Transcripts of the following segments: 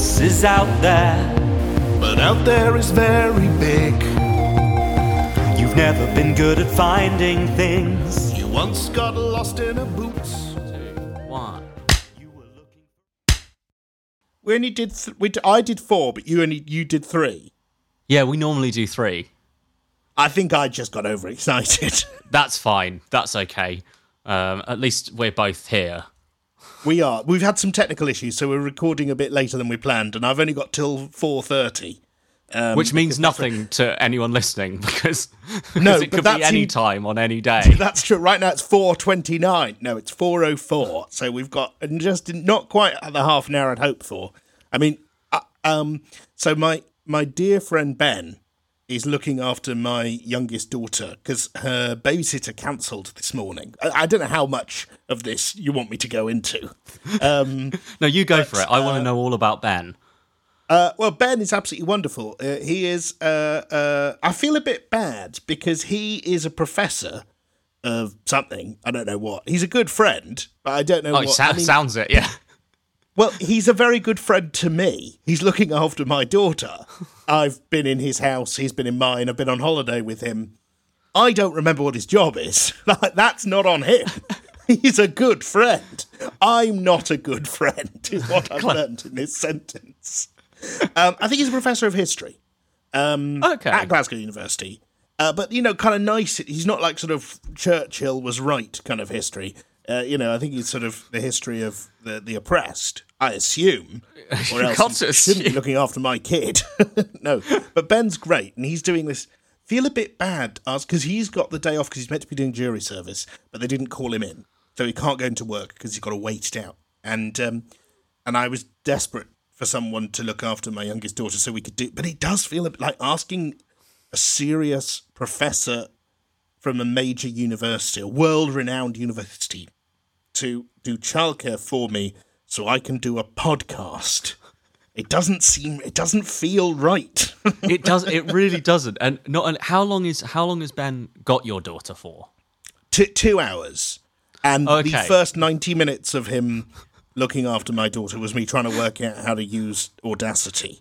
happiness is out there, but out there is very big. You've never been good at finding things. You once got lost in a boots. 2, 1. We only did. I did 4, but you did 3. Yeah, we normally do 3. I think I just got overexcited. That's fine. That's okay. At least we're both here. We are. We've had some technical issues, so we're recording a bit later than we planned, and I've only got till 4:30. Which means nothing to anyone listening, because no, it could be any time on any day. That's true. Right now it's 4:29. No, it's 4:04. So we've got just not quite the half an hour I'd hoped for. I mean, so my dear friend Ben is looking after my youngest daughter because her babysitter cancelled this morning. I don't know how much of this you want me to go into. No, you go for it. I want to know all about Ben. Well, Ben is absolutely wonderful. He is. I feel a bit bad because he is a professor of something. I don't know what. He's a good friend, but I don't know what. Sounds it, yeah. Well, he's a very good friend to me. He's looking after my daughter. I've been in his house. He's been in mine. I've been on holiday with him. I don't remember what his job is. That's not on him. He's a good friend. I'm not a good friend, is what I've learned in this sentence. I think he's a professor of history at Glasgow University. But, kind of nice. He's not like sort of Churchill was right kind of history. I think he's sort of the history of the oppressed, I assume. Or else he shouldn't be looking after my kid. No, but Ben's great, and he's doing this. Feel a bit bad, because he's got the day off because he's meant to be doing jury service, but they didn't call him in. So he can't go into work because he's got to wait it out. And I was desperate for someone to look after my youngest daughter so we could do. But it does feel a bit like asking a serious professor from a major university, a world-renowned university, to do childcare for me so I can do a podcast. It doesn't feel right. It really doesn't. And how long has Ben got your daughter for? 2 hours. And the first 90 minutes of him looking after my daughter was me trying to work out how to use Audacity.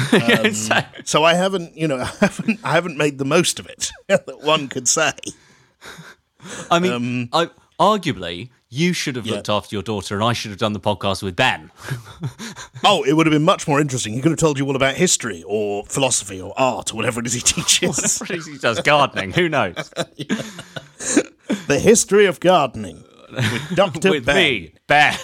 So I haven't made the most of it, that one could say. I mean, arguably, you should have looked after your daughter, and I should have done the podcast with Ben. Oh, it would have been much more interesting. He could have told you all about history or philosophy or art or whatever it is he teaches. Whatever it is he does, gardening, who knows? The history of gardening with Dr. with Ben. me, Ben.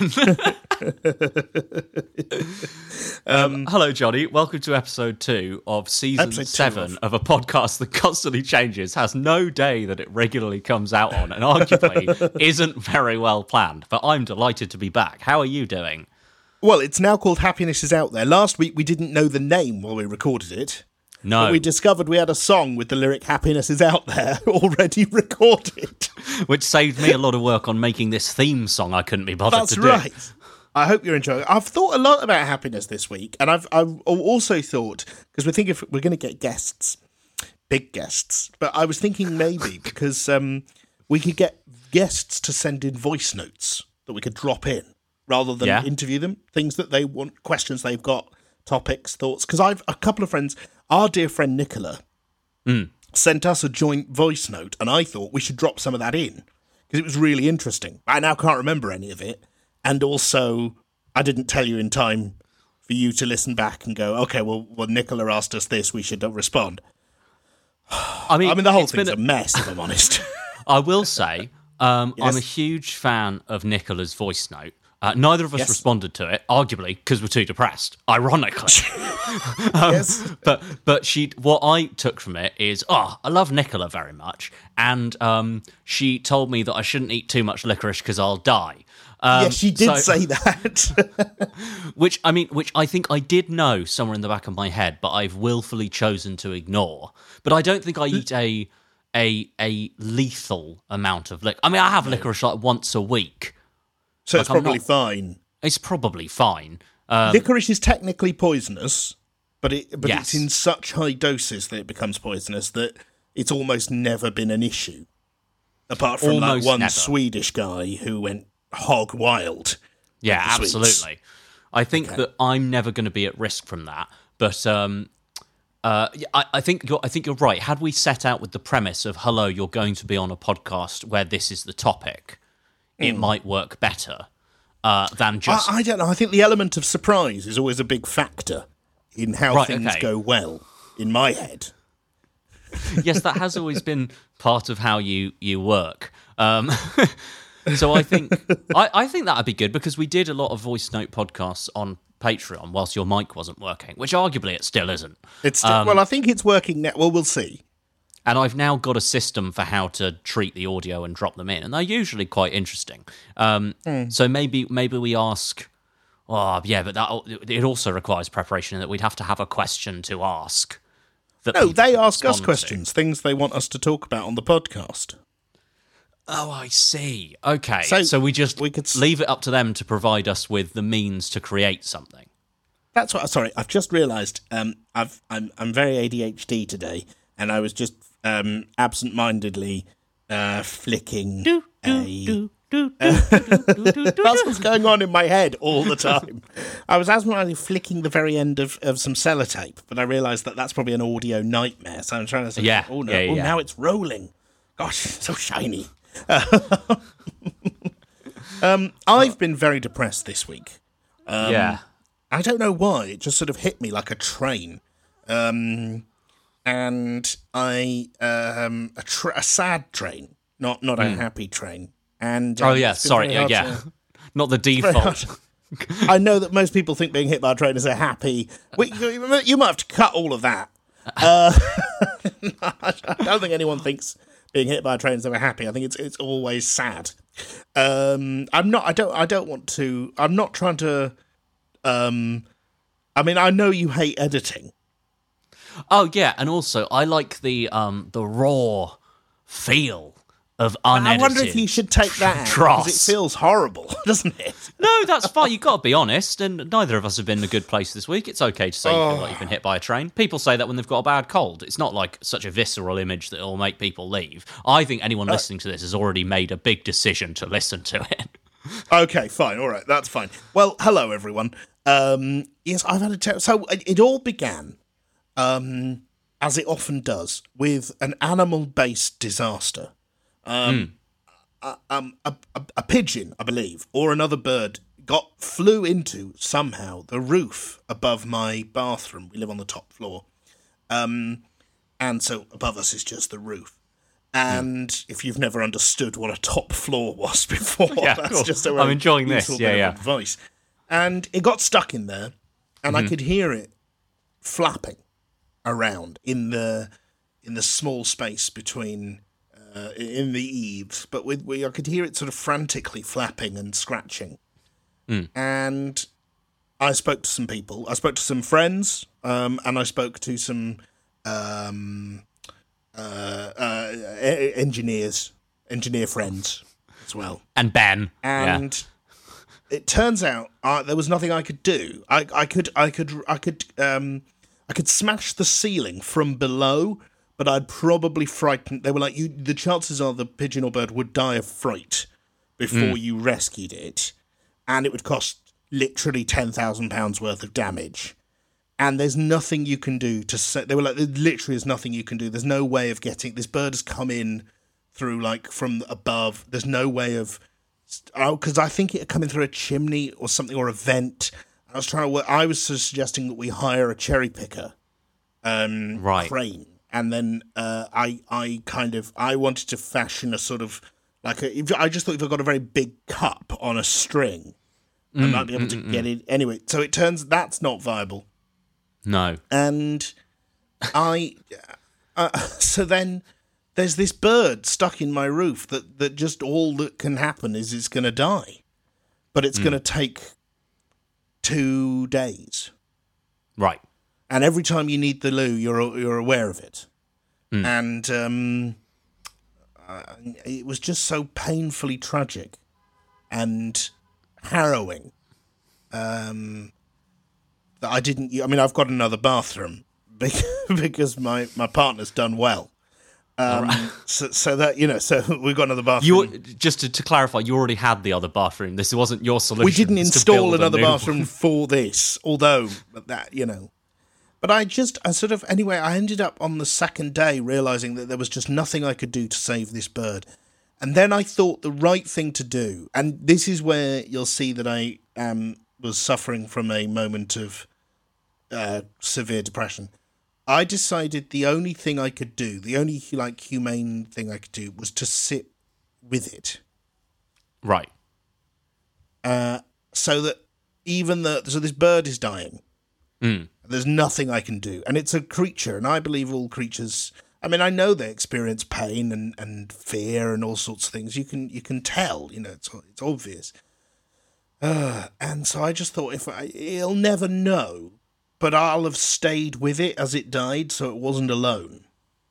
Hello, Johnny. Welcome to episode 2 of season 7 of a podcast that constantly changes, has no day that it regularly comes out on, and arguably isn't very well planned. But I'm delighted to be back. How are you doing? Well, it's now called Happiness is Out There. Last week we didn't know the name while we recorded it. No. But we discovered we had a song with the lyric Happiness is Out There already recorded. Which saved me a lot of work on making this theme song I couldn't be bothered to do. That's right. I hope you're enjoying it. I've thought a lot about happiness this week, and I've also thought, because we're thinking if we're going to get guests, big guests, but I was thinking maybe because we could get guests to send in voice notes that we could drop in rather than interview them, things that they want, questions they've got, topics, thoughts. Because I've a couple of friends, our dear friend Nicola, sent us a joint voice note, and I thought we should drop some of that in because it was really interesting. I now can't remember any of it. And also, I didn't tell you in time for you to listen back and go, okay, well Nicola asked us this, we should respond. I mean, the whole thing's a mess, if I'm honest. I will say, I'm a huge fan of Nicola's voice note. Neither of us responded to it, arguably, because we're too depressed, ironically. Yes. But what I took from it is, I love Nicola very much, and she told me that I shouldn't eat too much licorice because I'll die. She did say that. which I think I did know somewhere in the back of my head, but I've willfully chosen to ignore. But I don't think I eat a lethal amount of licorice. I mean, I have licorice like once a week. So it's probably fine. It's probably fine. Licorice is technically poisonous, but it's in such high doses that it becomes poisonous that it's almost never been an issue. Apart from that one Swedish guy who went hog wild. Yeah, absolutely. I think that I'm never going to be at risk from that. But I think you're right. Had we set out with the premise of, hello, you're going to be on a podcast where this is the topic, it might work better than just... I don't know. I think the element of surprise is always a big factor in how things go well, in my head. Yes, that has always been part of how you work. So I think that would be good, because we did a lot of voice note podcasts on Patreon whilst your mic wasn't working, which arguably it still isn't. It's still, well, I think it's working now. Well, we'll see. And I've now got a system for how to treat the audio and drop them in, and they're usually quite interesting. So maybe we ask... Oh, yeah, but it also requires preparation, in that we'd have to have a question to ask. No, they ask us questions, things they want us to talk about on the podcast. Oh, I see. Okay, so we could leave it up to them to provide us with the means to create something. That's what. Sorry, I've just realised. I'm very ADHD today, and I was just absent-mindedly flicking that's what's going on in my head all the time. I was absent-mindedly flicking the very end of some sellotape, but I realised that that's probably an audio nightmare. So I'm trying to say, now it's rolling. Gosh, so shiny. I've been very depressed this week. I don't know why. It just sort of hit me like a train. And a sad train, not a happy train. And not the default. I know that most people think being hit by a train is a happy. You might have to cut all of that. I don't think anyone thinks being hit by a train is ever happy. I think it's always sad. I'm not. I don't want to. I'm not trying to. I mean, I know you hate editing. Oh yeah, and also I like the raw feel of unedited. I wonder if you should take that out, because it feels horrible, doesn't it? No, that's fine. You've got to be honest, and neither of us have been in a good place this week. It's okay to say you feel like you've been hit by a train. People say that when they've got a bad cold. It's not like such a visceral image that it'll make people leave. I think anyone listening to this has already made a big decision to listen to it. Okay, fine. All right, that's fine. Well, hello, everyone. Yes, I've had a so it all began, as it often does, with an animal-based disaster. A pigeon, I believe, or another bird flew into somehow the roof above my bathroom. We live on the top floor, and so above us is just the roof. And if you've never understood what a top floor was before, that's just a I'm enjoying this. Advice. And it got stuck in there, and I could hear it flapping around in the small space between. In the eaves, but I could hear it sort of frantically flapping and scratching. And I spoke to some people. I spoke to some friends, and I spoke to some engineer friends as well. And Ben. And it turns out there was nothing I could do. I could smash the ceiling from below, but I'd probably frighten. They were like, the chances are the pigeon or bird would die of fright before you rescued it, and it would cost literally £10,000 worth of damage. And there's nothing you can do to say. They were like, there literally is nothing you can do. There's no way of getting this bird has come in through from above. There's no way of because I think it had come in through a chimney or something or a vent. I was trying to work. I was suggesting that we hire a cherry picker, crane. And then I wanted to fashion a sort of I just thought if I got a very big cup on a string, I might be able to get it anyway. So it turns that's not viable. No. And so then there's this bird stuck in my roof that just all that can happen is it's going to die, but it's going to take 2 days. Right. And every time you need the loo, you're aware of it. And it was just so painfully tragic and harrowing that I didn't... I mean, I've got another bathroom because my partner's done well. So that, so we've got another bathroom. Just to clarify, you already had the other bathroom. This wasn't your solution. We didn't install another bathroom for this, although that, But I ended up on the second day realising that there was just nothing I could do to save this bird. And then I thought the right thing to do, and this is where you'll see that I was suffering from a moment of severe depression. I decided the only thing I could do, the only humane thing I could do, was to sit with it. Right. So that so this bird is dying. There's nothing I can do, and it's a creature, and I believe all creatures. I mean, I know they experience pain and fear and all sorts of things. You can tell, it's obvious. And so I just thought, he'll never know. But I'll have stayed with it as it died, so it wasn't alone.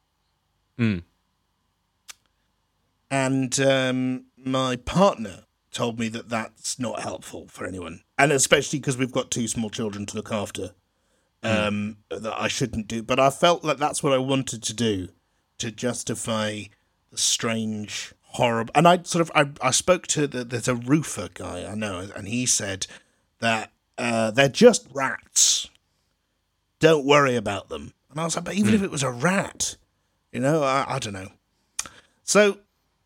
And my partner told me that that's not helpful for anyone. And especially because we've got 2 small children to look after, that I shouldn't do. But I felt like that's what I wanted to do, to justify the strange, horrible... And I spoke to there's a roofer guy I know, and he said that they're just rats. Don't worry about them. And I was like, but even if it was a rat, I don't know. So,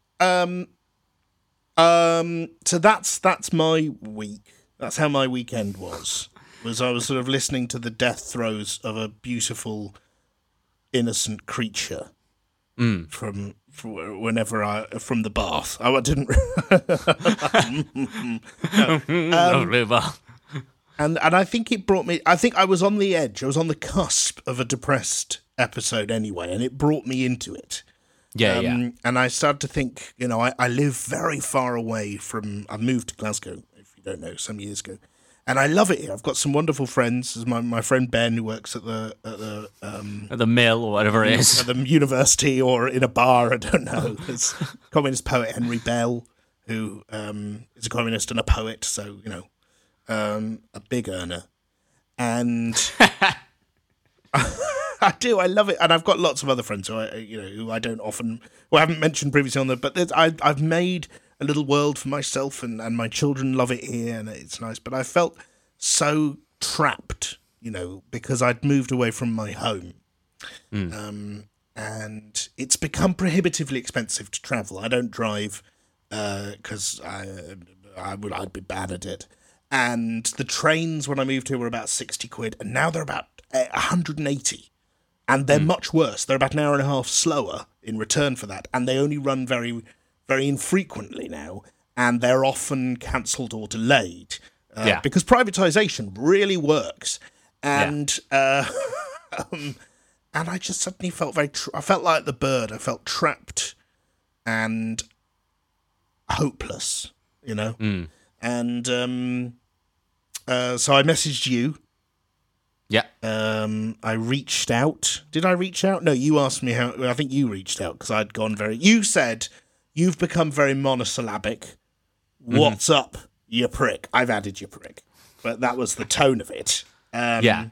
so that's my week. That's how my weekend was I was sort of listening to the death throes of a beautiful, innocent creature from the bath. I didn't. No. And I think it brought me... I think I was on the edge. I was on the cusp of a depressed episode anyway, and it brought me into it. Yeah. And I started to think, I live very far away from... I moved to Glasgow, if you don't know, some years ago. And I love it here. I've got some wonderful friends. There's my friend Ben, who works at the mill or whatever it is. At the university or in a bar, I don't know. There's communist poet Henry Bell, who is a communist and a poet, so, a big earner, and I love it, and I've got lots of other friends who I don't often, I haven't mentioned previously on but I've made a little world for myself, and my children love it here, and it's nice. But I felt so trapped, because I'd moved away from my home, and it's become prohibitively expensive to travel. I don't drive because I'd be bad at it. And the trains when I moved here were about 60 quid, and now they're about 180. And they're much worse. They're about an hour and a half slower in return for that. And they only run very, very infrequently now. And they're often cancelled or delayed. Because privatisation really works. And and I just suddenly felt I felt like the bird. I felt trapped and hopeless, And so I messaged you. Yeah. I reached out. Did I reach out? No, you asked me how. I think you reached out because I'd gone You said, you've become very monosyllabic. What's up, you prick? I've added you prick. But that was the tone of it. And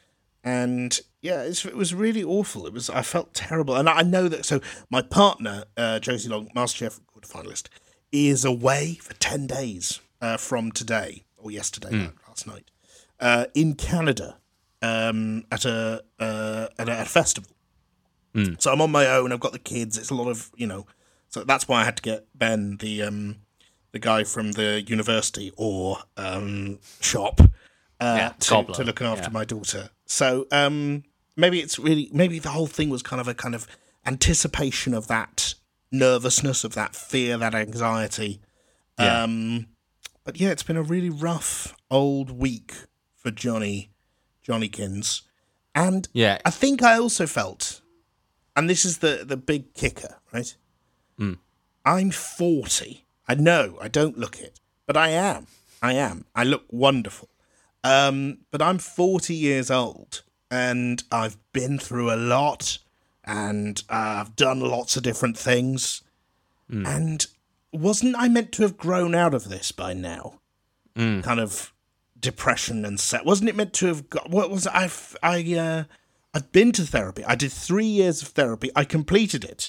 it was really awful. I felt terrible. And I know that. So my partner, Josie Long, MasterChef quarterfinalist, is away for 10 days from today, or yesterday, last night, in Canada at a festival. So I'm on my own. I've got the kids. It's a lot of, so that's why I had to get Ben, the guy from the university or shop to look after my daughter. So maybe the whole thing was kind of anticipation of that nervousness, of that fear, that anxiety. But yeah, it's been a really rough old week for Johnnykins. And I think I also felt, and this is the big kicker, right? I'm 40. I know I don't look it, but I am. I look wonderful. But I'm 40 years old, and I've been through a lot, and I've done lots of different things. And wasn't I meant to have grown out of this by now? Kind of depression and wasn't it meant to have got, what was it? I I've been to therapy. I did 3 years of therapy. I completed it.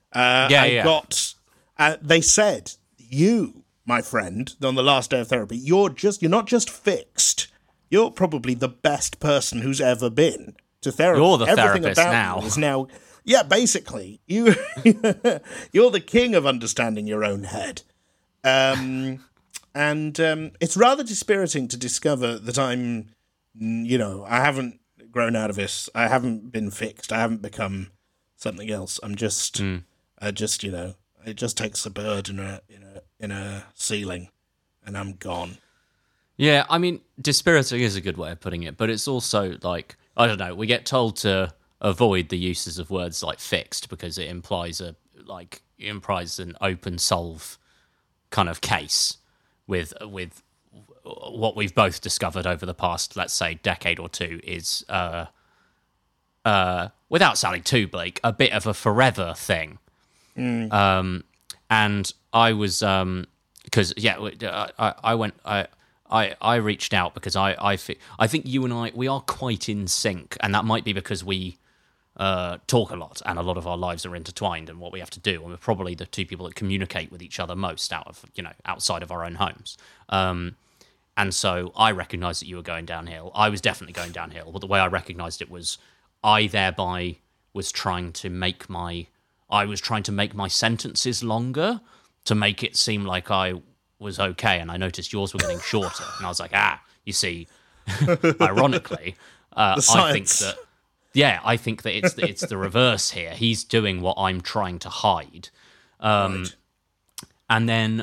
They said, you, my friend, on the last day of therapy, you're not just fixed. You're probably the best person who's ever been to therapy. You're the Everything therapist about now. You is now. Yeah, basically, you're the king of understanding your own head. And it's rather dispiriting to discover that I'm, I haven't grown out of this. I haven't been fixed. I haven't become something else. I'm just, it just takes a bird in a ceiling, and I'm gone. Yeah, I mean, dispiriting is a good way of putting it, but it's also like, I don't know, we get told to avoid the uses of words like fixed because it implies an open solve kind of case with what we've both discovered over the past, let's say, decade or two is, without sounding too bleak, a bit of a forever thing. And I was, because I reached out because I think you and we are quite in sync, and that might be because we talk a lot, and a lot of our lives are intertwined, and what we have to do, and we're probably the two people that communicate with each other most outside of our own homes. And so I recognised that you were going downhill. I was definitely going downhill, but the way I recognised it was I thereby was trying to make my sentences longer to make it seem like I was okay, and I noticed yours were getting shorter, and I was like, you see, ironically, I think that it's the reverse here. He's doing what I'm trying to hide, right. And then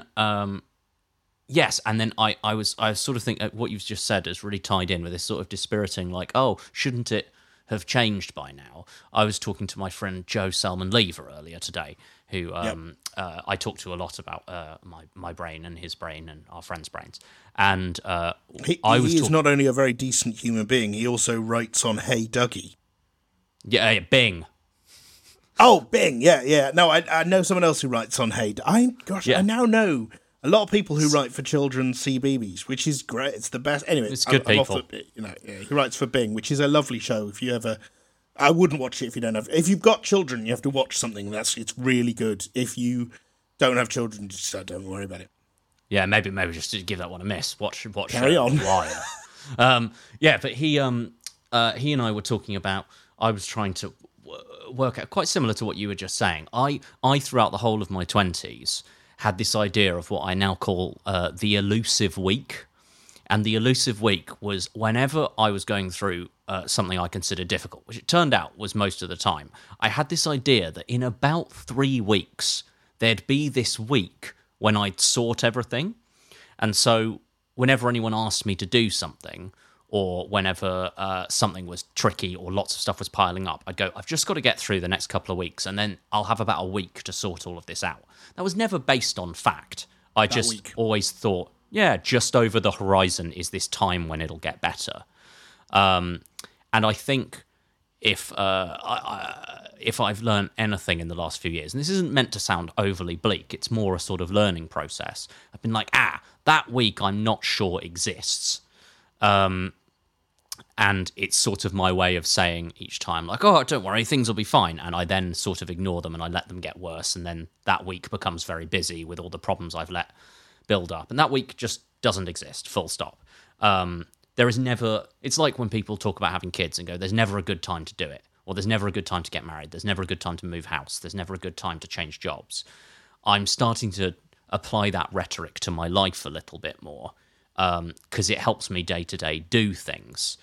yes, and then I was sort of thinking what you've just said is really tied in with this sort of dispiriting, like, oh, shouldn't it have changed by now? I was talking to my friend Joe Selman Lever earlier today, who I talk to a lot about my brain and his brain and our friends' brains. And he is not only a very decent human being, he also writes on Hey Dougie. Yeah, Bing. Oh, Bing, yeah. No, I know someone else who writes on Hey. I now know a lot of people who write for children's CBeebies, which is great. It's the best. Anyway, it's good people. He writes for Bing, which is a lovely show. If you ever, I wouldn't watch it if you don't have. If you've got children, you have to watch something. It's really good. If you don't have children, just don't worry about it. Yeah, maybe just to give that one a miss. Watch. Carry on. Wire. But he and I were talking about. I was trying to work out, quite similar to what you were just saying. I throughout the whole of my 20s had this idea of what I now call the elusive week. And the elusive week was whenever I was going through something I considered difficult, which it turned out was most of the time, I had this idea that in about 3 weeks, there'd be this week when I'd sort everything. And so whenever anyone asked me to do something, or whenever something was tricky or lots of stuff was piling up, I'd go, I've just got to get through the next couple of weeks, and then I'll have about a week to sort all of this out. That was never based on fact. I just always thought, yeah, just over the horizon is this time when it'll get better. And I think if I've learned anything in the last few years, and this isn't meant to sound overly bleak, it's more a sort of learning process. I've been like, that week I'm not sure exists. And it's sort of my way of saying each time, like, oh, don't worry, things will be fine. And I then sort of ignore them and I let them get worse. And then that week becomes very busy with all the problems I've let build up. And that week just doesn't exist, full stop. There is never, it's like when people talk about having kids and go, there's never a good time to do it. Or there's never a good time to get married. There's never a good time to move house. There's never a good time to change jobs. I'm starting to apply that rhetoric to my life a little bit more. Because it helps me day to day do things.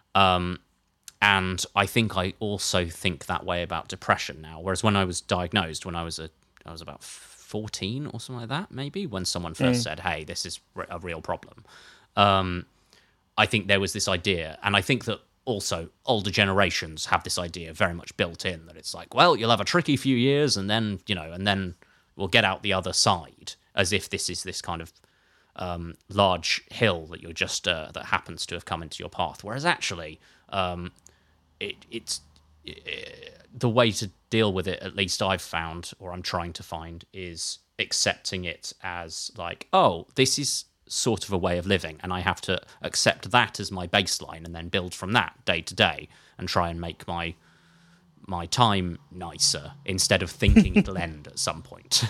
And I think I also think that way about depression now. Whereas when I was diagnosed, when I was about 14 or something like that, maybe, when someone first said, hey, this is a real problem. I think there was this idea, and I think that also older generations have this idea very much built in, that it's like, well, you'll have a tricky few years and then we'll get out the other side, as if this is this kind of large hill that you're just that happens to have come into your path, whereas actually it's the way to deal with it, at least I've found, or I'm trying to find, is accepting it as like, oh, this is sort of a way of living, and I have to accept that as my baseline and then build from that day to day and try and make my time nicer instead of thinking it'll end at some point.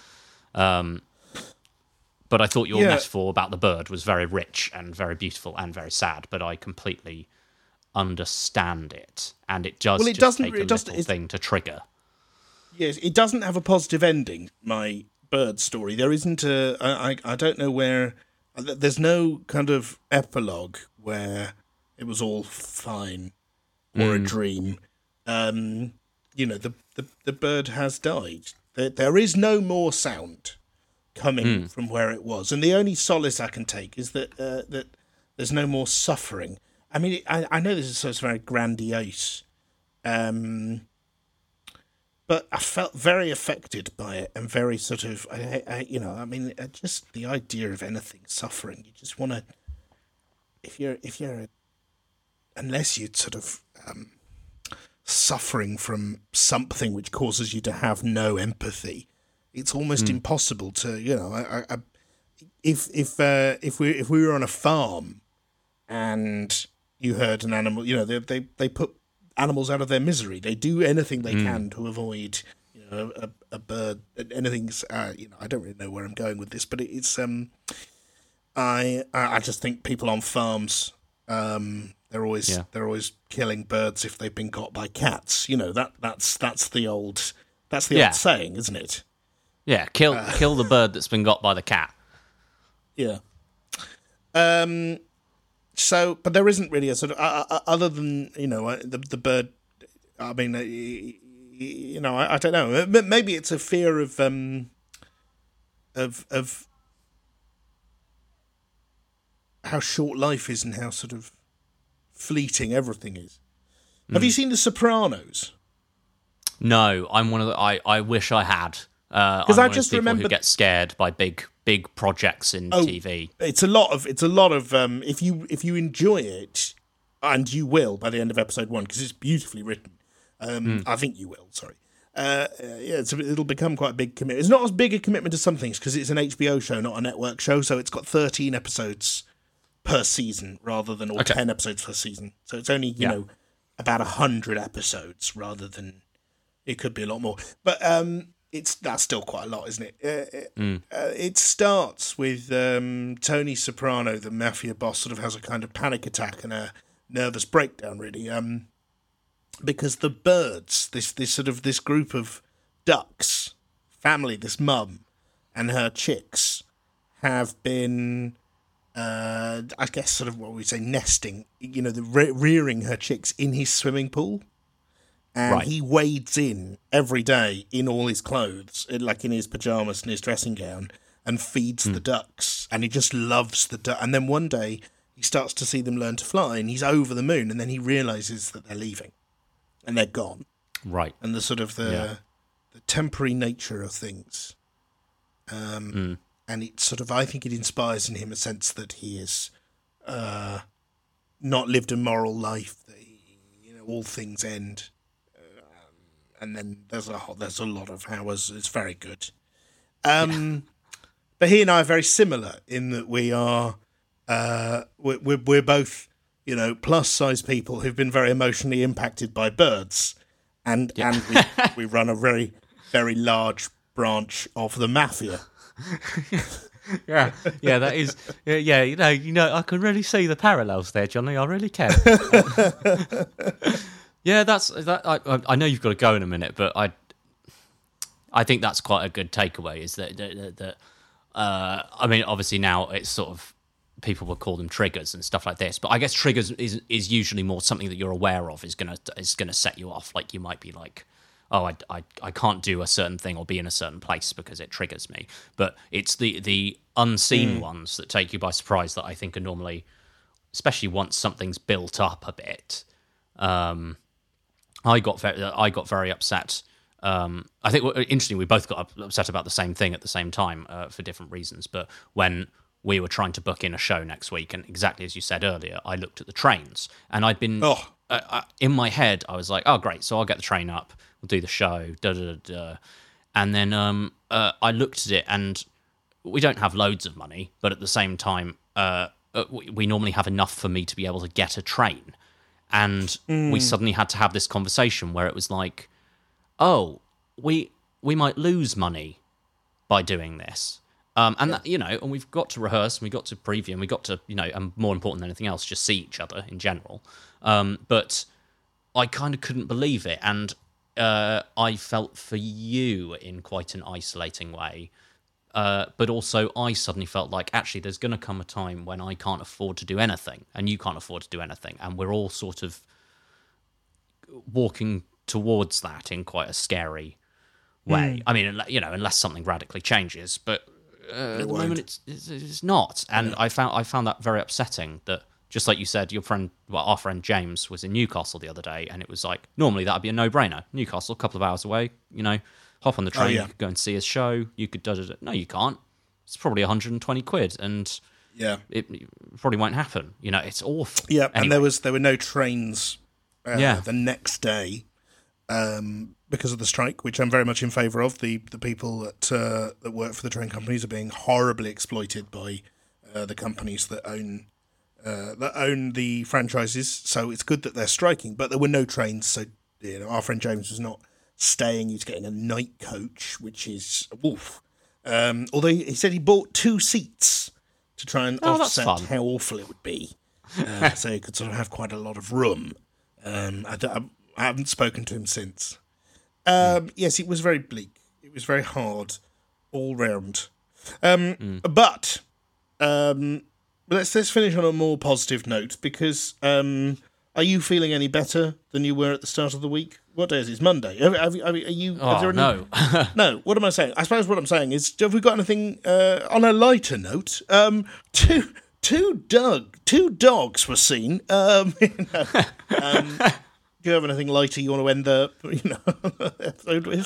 But I thought your metaphor about the bird was very rich and very beautiful and very sad, but I completely understand it, and it does take a little thing to trigger. Yes, it doesn't have a positive ending, my bird story. There isn't I don't know where... There's no kind of epilogue where it was all fine or a dream. The bird has died. There is no more sound coming from where it was, and the only solace I can take is that that there's no more suffering. I mean, I know this is very grandiose, but I felt very affected by it and very sort of, just the idea of anything suffering. You just want to, unless you're sort of suffering from something which causes you to have no empathy, it's almost impossible to, if we were on a farm and you heard an animal, they put animals out of their misery. They do anything they can to avoid, a bird. Anything's, I don't really know where I'm going with this, but it's, I just think people on farms, they're always killing birds if they've been got by cats. That's the old old saying, isn't it? Yeah, kill the bird that's been got by the cat. Yeah. So, but there isn't really a sort of other than the bird. I mean, I don't know. Maybe it's a fear of how short life is and how sort of fleeting everything is. Have you seen The Sopranos? No, I'm one of the. I wish I had. Because I just remember who get scared by big projects in TV. It's a lot of if you enjoy it, and you will by the end of episode 1 because it's beautifully written. I think you will. Sorry. It'll become quite a big commitment. It's not as big a commitment as some things because it's an HBO show, not a network show. So it's got 13 episodes per season rather than 10 episodes per season. So it's only about 100 episodes rather than it could be a lot more. But that's still quite a lot, isn't it? It starts with Tony Soprano, the mafia boss, sort of has a kind of panic attack and a nervous breakdown, really, because the birds, this group of ducks, family, this mum and her chicks, have been, I guess, sort of what we say, nesting, rearing her chicks in his swimming pool. And he wades in every day in all his clothes, like in his pajamas and his dressing gown, and feeds the ducks. And he just loves the ducks. And then one day he starts to see them learn to fly, and he's over the moon. And then he realizes that they're leaving, and they're gone. Right. And the sort of the temporary nature of things. And it sort of, I think it inspires in him a sense that he is not lived a moral life. That all things end. And then there's a lot of hours. It's very good. But he and I are very similar in that we are we're both plus size people who've been very emotionally impacted by birds, and we run a very very large branch of the mafia. Yeah, that is. Yeah, I can really see the parallels there, Johnny. I really can. Yeah, that's that. I know you've got to go in a minute, but I think that's quite a good takeaway. Is that I mean, obviously now it's sort of people will call them triggers and stuff like this, but I guess triggers is usually more something that you're aware of is gonna set you off. Like you might be like, oh, I can't do a certain thing or be in a certain place because it triggers me. But it's the unseen ones that take you by surprise that I think are normally, especially once something's built up a bit. I got very upset. I think interestingly, we both got upset about the same thing at the same time for different reasons. But when we were trying to book in a show next week, and exactly as you said earlier, I looked at the trains, and I'd been in my head. I was like, "Oh, great! So I'll get the train up. We'll do the show." And then I looked at it, and we don't have loads of money, but at the same time, we normally have enough for me to be able to get a train. And we suddenly had to have this conversation where it was like, oh, we might lose money by doing this. And we've got to rehearse, and we got to preview, and we got to, and more important than anything else, just see each other in general. But I kind of couldn't believe it, and I felt for you in quite an isolating way. But also, I suddenly felt like, actually, there's going to come a time when I can't afford to do anything, and you can't afford to do anything, and we're all sort of walking towards that in quite a scary way. I mean, unless something radically changes, but at the moment it's not. And I found that very upsetting. That, just like you said, our friend James was in Newcastle the other day, and it was like, normally that would be a no-brainer. Newcastle, a couple of hours away, hop on the train, you could go and see his show, you could No, you can't. It's probably 120 quid, and it probably won't happen. It's awful. Yeah, anyway. And there were no trains the next day because of the strike, which I'm very much in favour of. The people that work for the train companies are being horribly exploited by the companies that own the franchises. So it's good that they're striking, but there were no trains. So our friend James was not staying. He was getting a night coach, which is a wolf. Although he said he bought 2 seats to try and offset how awful it would be, so he could sort of have quite a lot of room. I haven't spoken to him since. Yes, it was very bleak. It was very hard all round. But let's finish on a more positive note, because are you feeling any better than you were at the start of the week? What day is it? It's Monday. Are you? No. No. What am I saying? I suppose what I'm saying is, have we got anything on a lighter note? Two dogs were seen. Do you have anything lighter you want to end the episode with?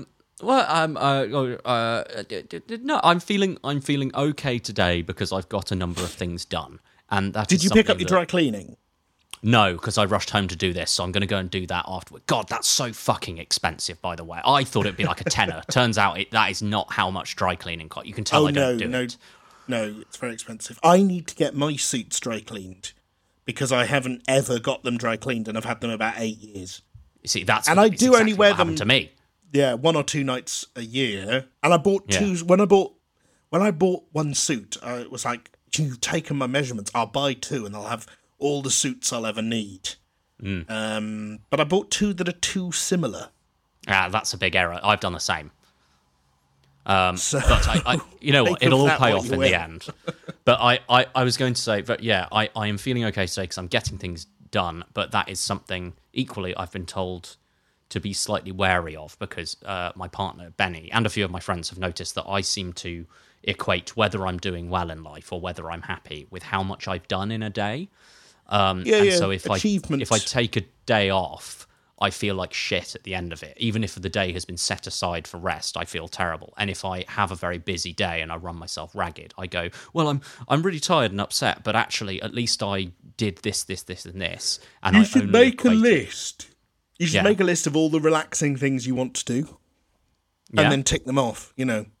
No, I'm feeling okay today because I've got a number of things done, and that. Did you pick up your dry cleaning? No, because I rushed home to do this, so I'm going to go and do that afterward. God, that's so fucking expensive, by the way. I thought it'd be like a tenner. Turns out that is not how much dry cleaning costs. You can tell I don't do it. No, it's very expensive. I need to get my suits dry cleaned because I haven't ever got them dry cleaned, and I've had them about 8 years. You see, I do exactly only wear them to me. Yeah, 1 or 2 nights a year. And I bought 2. When I bought one suit, it was like, you've taken my measurements. I'll buy 2, and I'll have all the suits I'll ever need. But I bought 2 that are too similar. That's a big error. I've done the same. But I you know what? It'll all pay off in the end. But I was going to say, but yeah, I am feeling okay today because I'm getting things done. But that is something equally I've been told to be slightly wary of, because my partner Benny and a few of my friends have noticed that I seem to equate whether I'm doing well in life or whether I'm happy with how much I've done in a day. So if I take a day off, I feel like shit at the end of it. Even if the day has been set aside for rest, I feel terrible. And if I have a very busy day and I run myself ragged, I go, well, I'm really tired and upset, but actually at least I did this, and this. And you should make a list. You should make a list of all the relaxing things you want to do, and then tick them off.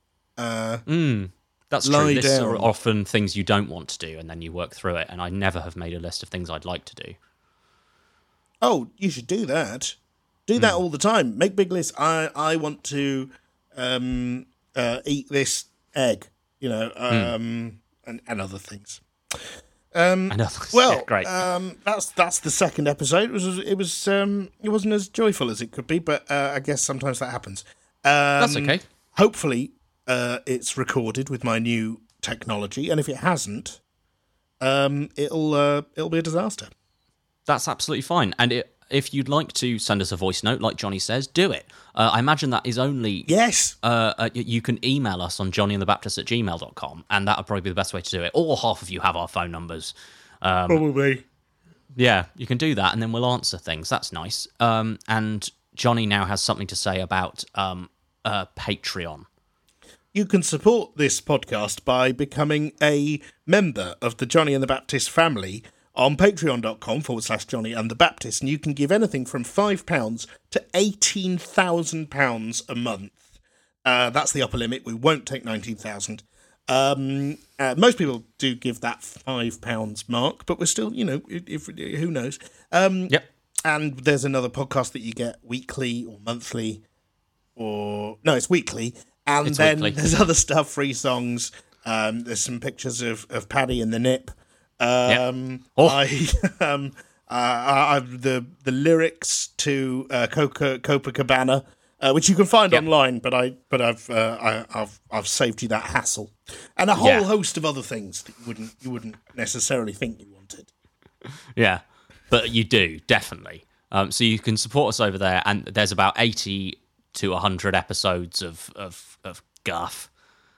That's true. Lists are often things you don't want to do, and then you work through it. And I never have made a list of things I'd like to do. Oh, you should do that. Do that all the time. Make big lists. I want to eat this egg, and other things. Well, great. That's the second episode. It wasn't as joyful as it could be, but I guess sometimes that happens. That's okay. Hopefully, it's recorded with my new technology, and if it hasn't, it'll be a disaster. That's absolutely fine. And if you'd like to send us a voice note, like Johnny says, do it. I imagine that is only... Yes. You can email us on johnnyandthebaptist@gmail.com, and that would probably be the best way to do it. Or half of you have our phone numbers. Probably. Yeah, you can do that, and then we'll answer things. That's nice. And Johnny now has something to say about Patreon. You can support this podcast by becoming a member of the Johnny and the Baptist family on patreon.com/Johnny and the Baptist, and you can give anything from £5 to £18,000 a month. That's the upper limit. We won't take 19,000. Most people do give that £5 mark, but we're still, who knows? Yep. And there's another podcast that you get weekly or monthly, it's weekly. And it's then weekly. There's other stuff, free songs. There's some pictures of Paddy and the Nip. The lyrics to Copacabana, which you can find online, but I've saved you that hassle, and a whole host of other things that you wouldn't necessarily think you wanted. Yeah, but you do definitely. So you can support us over there, and there's about 80 to 100 episodes of guff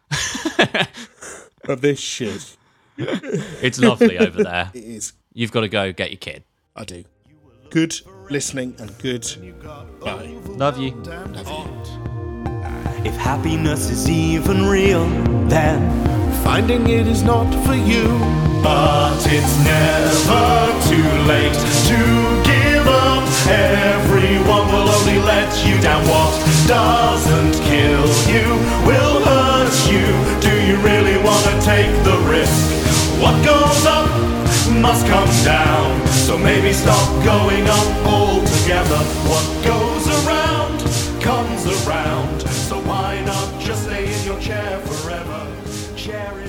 of this shit. It's lovely over there. It is. You've got to go get your kid. I do. Good listening and good. Bye. Love you. Love you. If happiness is even real, then finding it is not for you. But it's never too late to give up. Everyone will only let you down. What doesn't kill you will hurt you. Do you really want to take the risk? What goes up must come down. So maybe stop going up altogether. What goes around comes around. So why not just stay in your chair forever? Chair